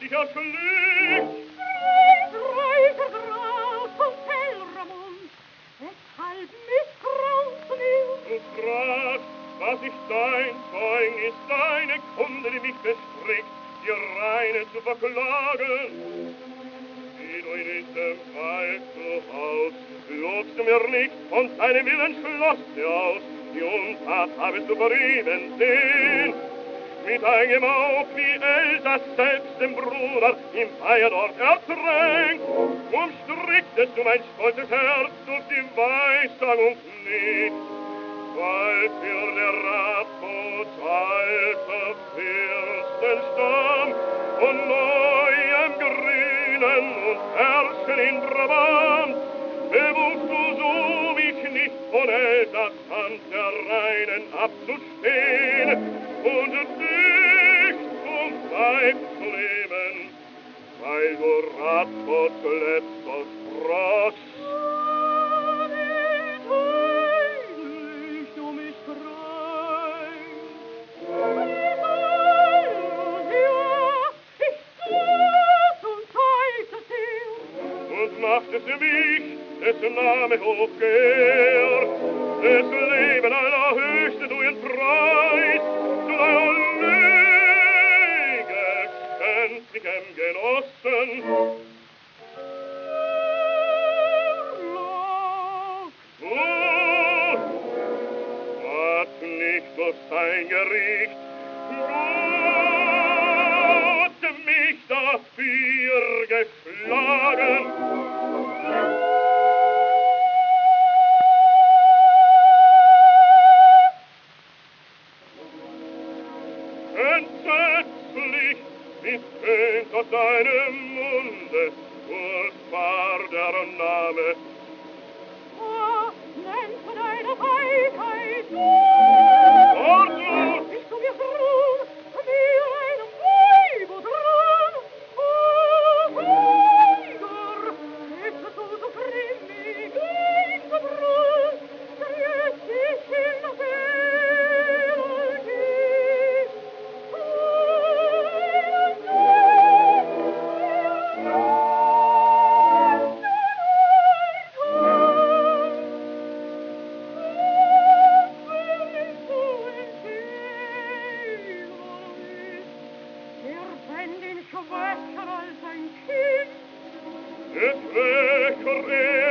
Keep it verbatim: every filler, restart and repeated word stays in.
sich erschlägt. Reiser Graf von Telramund, weshalb misstraust du mir? Du fragst, was ich dein Zeug ist, deine Kunde, die mich bestrickt, die Reine zu verklagen. Wie du in diesem Fall zu Haus, lobst du mir nicht, von deinem Willen schloss dir aus, die Untat habest du verrieben sehen. Mit einem Auf wie Elsass selbst dem Bruder im Feier dort ertränkt, umstricktest du mein stolzes Herz durch die Weissagung nicht, weil für der Ratbots alter Fürstenstamm von neuem Grünen und Herrschen in Brabant bewusst du so mich nicht von Elsass Hand der Reinen abzustehen und dich zum Weib zu leben, weil du Radbots letzter Spross. Ah, wie heilig du mich kränkt. Wie heilig, ja, ich sucht und zeigt es dir. Und machtest du mich, dessen Name hochgeehrt, des Leben allerhöchste du in Preis, zu deiner Lüge schwänzigem Genossen. Du, hat nicht durch sein Gericht Gott mich dafür geschlagen. Entsetzlich misstönt aus deinem Munde furchtbar der Name. Ah, nennst du deine Weisheit du? Ortut! Bist du mir froh, mir einem Weib dran? Oh, Weiger, hättest du so grimmig eingebrannt, trägt dich in der Seele tief. Es wäre